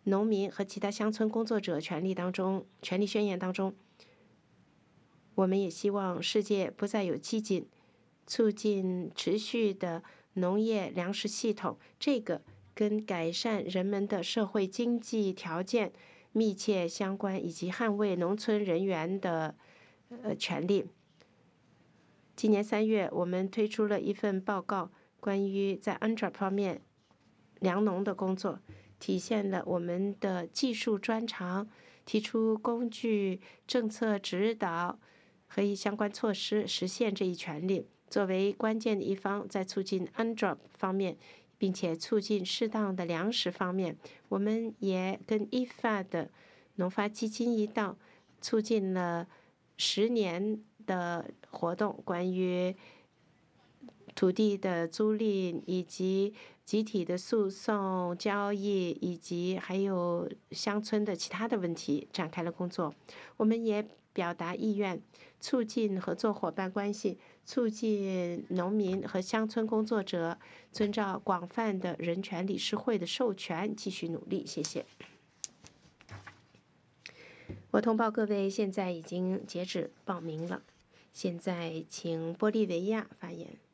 农民和其他乡村工作者权利宣言当中，我们也希望世界不再有激进，促进持续的农业粮食系统，这个跟改善人们的社会经济条件密切相关，以及捍卫农村人员的权利。今年3月，我们推出了一份报告，关于在 UNDRIP 方面粮农的工作，体现了我们的技术专长，提出工具、政策指导和相关措施，实现这一权利。作为关键的一方，在促进 UNDRIP 方面，并且促进适当的粮食方面，我们也跟 IFA 的农发基金一道，促进了10年的活动，关于土地的租赁以及集体的诉讼交易，以及还有乡村的其他的问题展开了工作。我们也表达意愿，促进合作伙伴关系，促进农民和乡村工作者遵照广泛的人权理事会的授权继续努力。谢谢。我通报各位，现在已经截止报名了。现在请玻利维亚发言。